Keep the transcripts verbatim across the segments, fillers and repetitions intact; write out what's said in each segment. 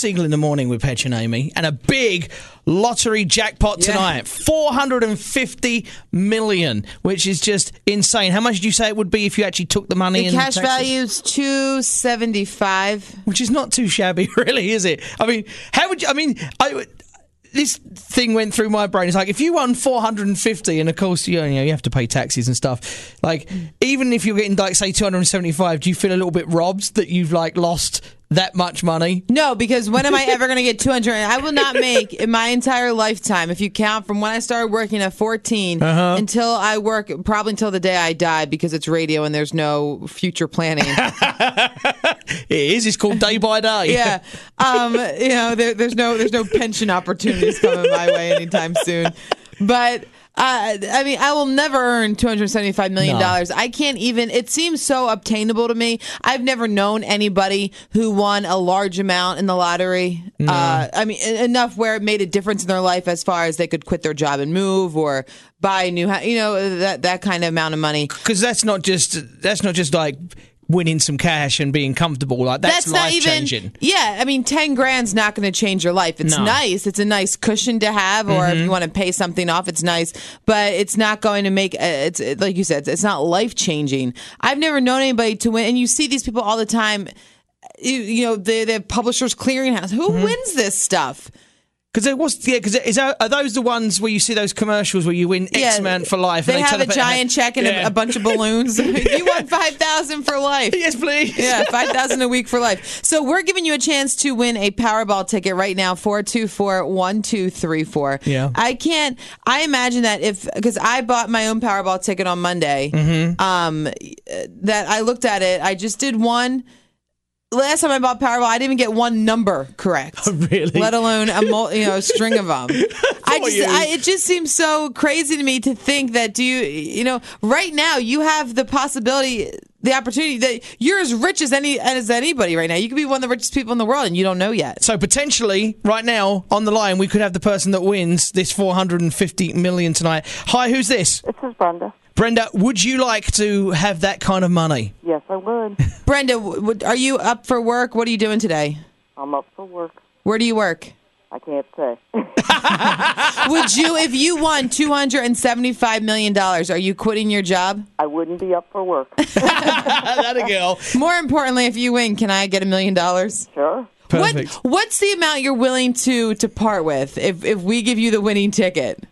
Siegel in the morning with Petch and Amy, and a big lottery jackpot Yeah. tonight. four hundred fifty million, which is just insane. How much did you say it would be if you actually took the money? The and cash taxes? value is two seventy-five. Which is not too shabby, really, is it? I mean, how would you... I mean, I would... This thing went through my brain. It's like, if you won four hundred fifty, and of course, you know, you have to pay taxes and stuff. Like, even if you're getting, like, say, two hundred seventy-five, do you feel a little bit robbed that you've, like, lost that much money? No, because when am I ever going to get two hundred? I will not make in my entire lifetime, if you count from when I started working at fourteen Uh-huh. until I work, probably until the day I die, because it's radio and there's no future planning. It is. It's called day by day. Yeah, um, you know, there, there's no there's no pension opportunities coming my way anytime soon. But uh, I mean, I will never earn two hundred seventy-five million dollars. No. I can't even. It seems so obtainable to me. I've never known anybody who won a large amount in the lottery. Uh, I mean, en- enough where it made a difference in their life as far as they could quit their job and move or buy a new house. You know, that that kind of amount of money. Because that's not just that's not just like winning some cash and being comfortable. Like that's, not life even. changing. Yeah, I mean, ten grand's not going to change your life. It's No. nice. It's a nice cushion to have, or if you want to pay something off, it's nice. But it's not going to make. Uh, it's it- like you said. It's, it's not life changing. I've never known anybody to win, and you see these people all the time. You, you know, the the Publishers Clearinghouse. Who wins this stuff? Because it was, yeah. Because is that, are those the ones where you see those commercials where you win X Yeah, amount for life? They, and they have tell a giant check and Yeah. a, a bunch of balloons. You won five thousand for life. Yes, please. Yeah, five thousand a week for life. So we're giving you a chance to win a Powerball ticket right now. Four two four one two three four. Yeah. I can't. I imagine that if because I bought my own Powerball ticket on Monday. Mm-hmm. Um, that I looked at it. I just did one. Last time I bought Powerball, I didn't even get one number correct. Really? Let alone a mul- you know a string of them. I just, you. I, it just seems so crazy to me to think that do you, you know, right now you have the possibility, the opportunity that you're as rich as any as anybody right now. You could be one of the richest people in the world, and you don't know yet. So potentially, right now on the line, we could have the person that wins this four hundred fifty million tonight. Hi, who's this? This is Brenda. Brenda, would you like to have that kind of money? Yes, I would. Brenda, w- w- are you up for work? What are you doing today? I'm up for work. Where do you work? I can't say. Would you, if you won two hundred seventy-five million dollars, are you quitting your job? I wouldn't be up for work. That a girl. More importantly, if you win, can I get a million dollars? Sure. Perfect. What, what's the amount you're willing to, to part with if, if we give you the winning ticket?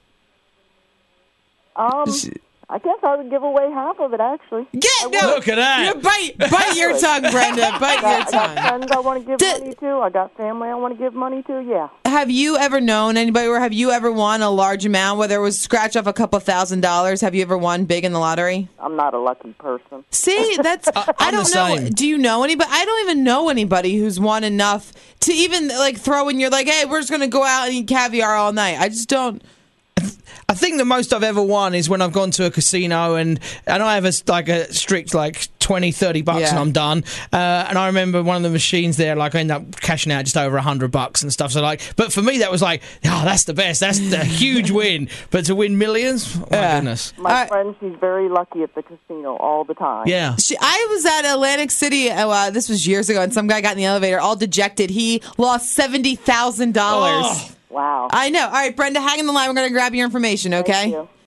Um, I guess I would give away half of it, actually. Get no. Look at that. You know, bite, bite your tongue, Brenda. Bite I got, your I got tongue. friends I want to give Did- money to. I got family I want to give money to. Yeah. Have you ever known anybody, or have you ever won a large amount, whether it was scratch off a couple thousand dollars? Have you ever won big in the lottery? I'm not a lucky person. See, that's I I'm don't the know. same. Do you know anybody? I don't even know anybody who's won enough to even like throw in. You're like, hey, we're just gonna go out and eat caviar all night. I just don't. I think the most I've ever won is when I've gone to a casino and and I have a like a strict like twenty, thirty bucks Yeah. and I'm done. Uh, and I remember one of the machines there, like I ended up cashing out just over a hundred bucks and stuff. So like, but for me that was like, oh, that's the best. That's the huge win. But to win millions, oh, my Yeah. goodness. My Uh, friend, she's very lucky at the casino all the time. Yeah. She, I was at Atlantic City. Uh, this was years ago, and some guy got in the elevator, all dejected. He lost seventy thousand dollars. Oh. Wow. I know. All right, Brenda, hang in the line. We're going to grab your information, okay? you.